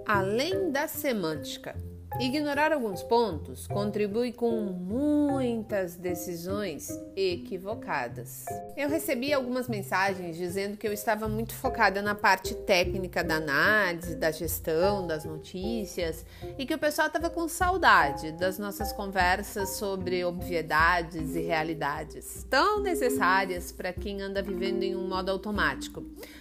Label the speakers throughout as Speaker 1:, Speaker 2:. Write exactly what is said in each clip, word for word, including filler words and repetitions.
Speaker 1: Além da semântica, ignorar alguns pontos contribui com muitas decisões equivocadas. Eu recebi algumas mensagens dizendo que eu estava muito focada na parte técnica da análise, da gestão, das notícias e que o pessoal estava com saudade das nossas conversas sobre obviedades e realidades tão necessárias para quem anda vivendo em um modo automático.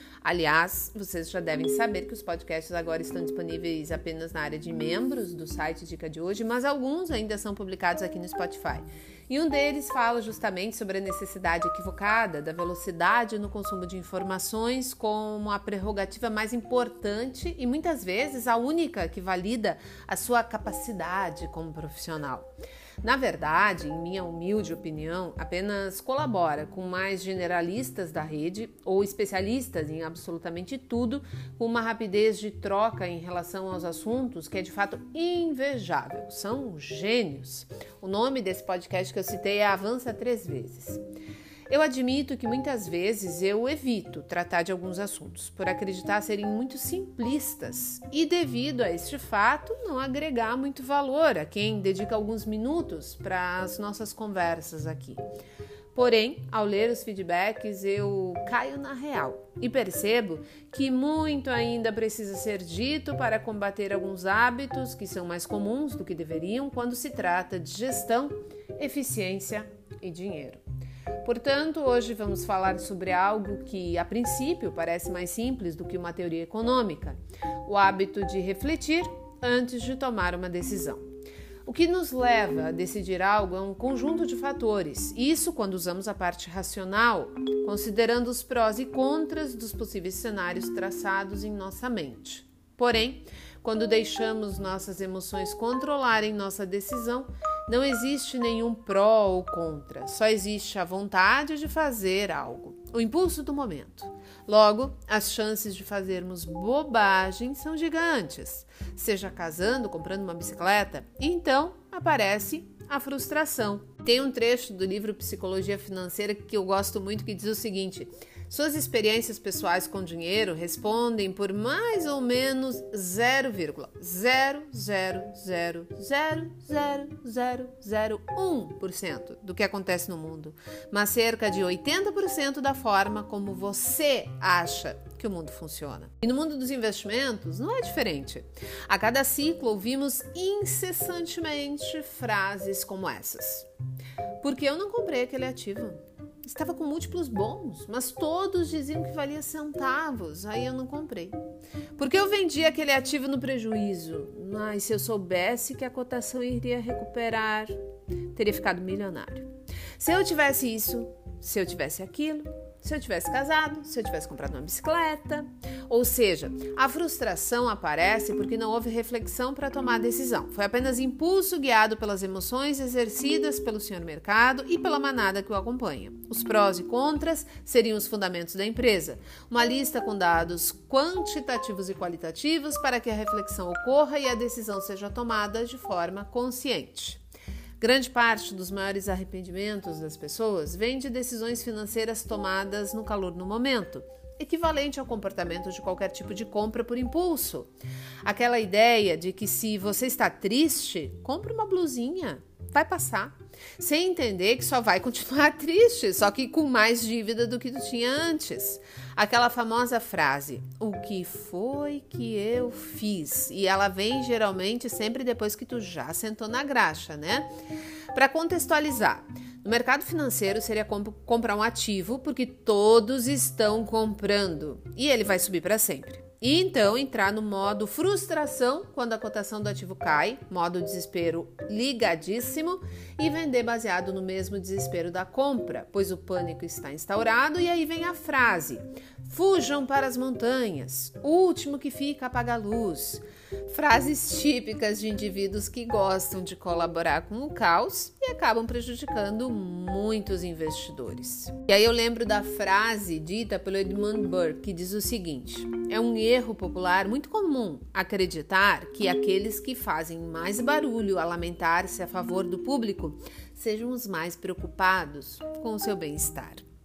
Speaker 1: Aliás, vocês já devem saber que os podcasts agora estão disponíveis apenas na área de membros do site Dica de Hoje, mas alguns ainda são publicados aqui no Spotify. E um deles fala justamente sobre a necessidade equivocada da velocidade no consumo de informações como a prerrogativa mais importante e muitas vezes a única que valida a sua capacidade como profissional. Na verdade, em minha humilde opinião, apenas colabora com mais generalistas da rede ou especialistas em absolutamente tudo, com uma rapidez de troca em relação aos assuntos que é de fato invejável. São gênios. O nome desse podcast que eu citei é Avança Três Vezes. Eu admito que muitas vezes eu evito tratar de alguns assuntos por acreditar serem muito simplistas e, devido a este fato, não agregar muito valor a quem dedica alguns minutos para as nossas conversas aqui. Porém, ao ler os feedbacks, eu caio na real e percebo que muito ainda precisa ser dito para combater alguns hábitos que são mais comuns do que deveriam quando se trata de gestão, eficiência e dinheiro. Portanto, hoje vamos falar sobre algo que, a princípio, parece mais simples do que uma teoria econômica: o hábito de refletir antes de tomar uma decisão. O que nos leva a decidir algo é um conjunto de fatores, isso quando usamos a parte racional, considerando os prós e contras dos possíveis cenários traçados em nossa mente. Porém, quando deixamos nossas emoções controlarem nossa decisão, não existe nenhum pró ou contra, só existe a vontade de fazer algo, o impulso do momento. Logo, as chances de fazermos bobagem são gigantes, seja casando, comprando uma bicicleta, e então aparece a frustração. Tem um trecho do livro Psicologia Financeira que eu gosto muito que diz o seguinte: suas experiências pessoais com dinheiro respondem por mais ou menos zero vírgula zero zero zero zero zero zero zero um por cento do que acontece no mundo, mas cerca de oitenta por cento da forma como você acha que o mundo funciona. E no mundo dos investimentos não é diferente. A cada ciclo ouvimos incessantemente frases como essas: porque eu não comprei aquele ativo? Estava com múltiplos bons, mas todos diziam que valia centavos, aí eu não comprei. Porque eu vendi aquele ativo no prejuízo, mas se eu soubesse que a cotação iria recuperar, teria ficado milionário. Se eu tivesse isso, se eu tivesse aquilo, se eu tivesse casado, se eu tivesse comprado uma bicicleta. Ou seja, a frustração aparece porque não houve reflexão para tomar a decisão. Foi apenas impulso guiado pelas emoções exercidas pelo senhor mercado e pela manada que o acompanha. Os prós e contras seriam os fundamentos da empresa. Uma lista com dados quantitativos e qualitativos para que a reflexão ocorra e a decisão seja tomada de forma consciente. Grande parte dos maiores arrependimentos das pessoas vem de decisões financeiras tomadas no calor do momento, equivalente ao comportamento de qualquer tipo de compra por impulso. Aquela ideia de que se você está triste, compre uma blusinha, vai passar. Sem entender que só vai continuar triste, só que com mais dívida do que tu tinha antes. Aquela famosa frase: o que foi que eu fiz? E ela vem geralmente sempre depois que tu já sentou na graxa, né? Para contextualizar, no mercado financeiro seria comp- comprar um ativo porque todos estão comprando e ele vai subir para sempre. E então entrar no modo frustração quando a cotação do ativo cai, modo desespero ligadíssimo, e vender baseado no mesmo desespero da compra, pois o pânico está instaurado. E aí vem a frase: fujam para as montanhas, o último que fica apaga a luz. Frases típicas de indivíduos que gostam de colaborar com o caos e acabam prejudicando muitos investidores. E aí eu lembro da frase dita pelo Edmund Burke, que diz o seguinte: é um erro popular muito comum acreditar que aqueles que fazem mais barulho a lamentar-se a favor do público sejam os mais preocupados com o seu bem-estar.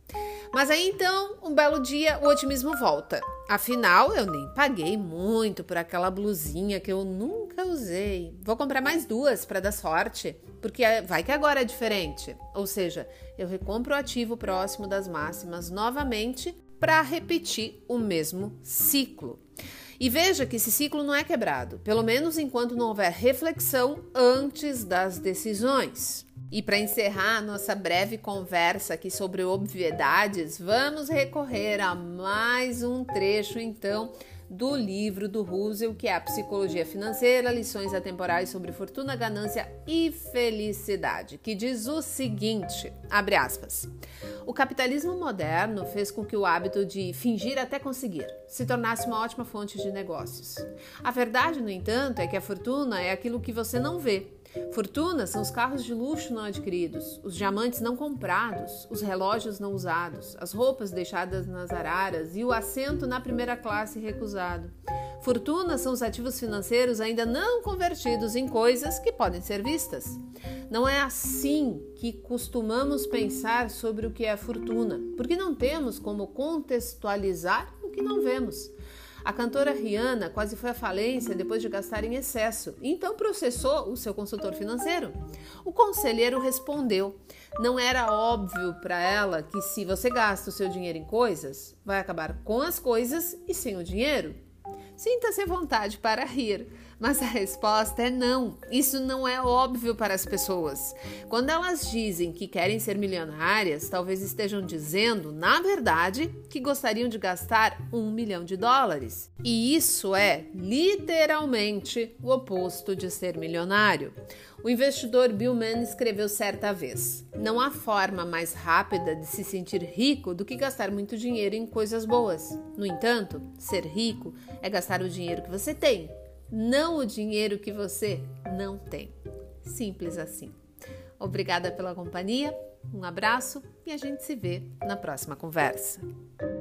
Speaker 1: Mas aí então, um belo dia, o otimismo volta. Afinal, eu nem paguei muito por aquela blusinha que eu nunca usei. Vou comprar mais duas para dar sorte, porque vai que agora é diferente. Ou seja, eu recompro o ativo próximo das máximas novamente para repetir o mesmo ciclo. E veja que esse ciclo não é quebrado, pelo menos enquanto não houver reflexão antes das decisões. E para encerrar nossa breve conversa aqui sobre obviedades, vamos recorrer a mais um trecho, então, do livro do Russell, que é a Psicologia Financeira, Lições Atemporais sobre Fortuna, Ganância e Felicidade, que diz o seguinte, abre aspas, o capitalismo moderno fez com que o hábito de fingir até conseguir se tornasse uma ótima fonte de negócios. A verdade, no entanto, é que a fortuna é aquilo que você não vê. Fortuna são os carros de luxo não adquiridos, os diamantes não comprados, os relógios não usados, as roupas deixadas nas araras e o assento na primeira classe recusado. Fortuna são os ativos financeiros ainda não convertidos em coisas que podem ser vistas. Não é assim que costumamos pensar sobre o que é fortuna, porque não temos como contextualizar o que não vemos. A cantora Rihanna quase foi à falência depois de gastar em excesso, e então processou o seu consultor financeiro. O conselheiro respondeu: não era óbvio para ela que se você gasta o seu dinheiro em coisas, vai acabar com as coisas e sem o dinheiro? Sinta-se à vontade para rir, mas a resposta é não. Isso não é óbvio para as pessoas. Quando elas dizem que querem ser milionárias, talvez estejam dizendo, na verdade, que gostariam de gastar um milhão de dólares. E isso é, literalmente, o oposto de ser milionário. O investidor Bill Mann escreveu certa vez: não há forma mais rápida de se sentir rico do que gastar muito dinheiro em coisas boas. No entanto, ser rico é gastar o dinheiro que você tem, não o dinheiro que você não tem. Simples assim. Obrigada pela companhia, um abraço e a gente se vê na próxima conversa.